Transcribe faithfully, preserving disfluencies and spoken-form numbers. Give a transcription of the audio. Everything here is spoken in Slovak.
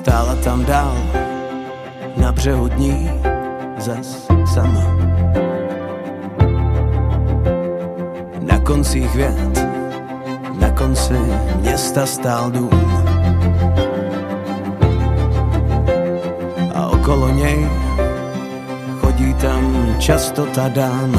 Stála tam dál na břehu dní zas sama. Na koncích vět, na konci města stál dům a okolo něj chodí tam často ta dáma.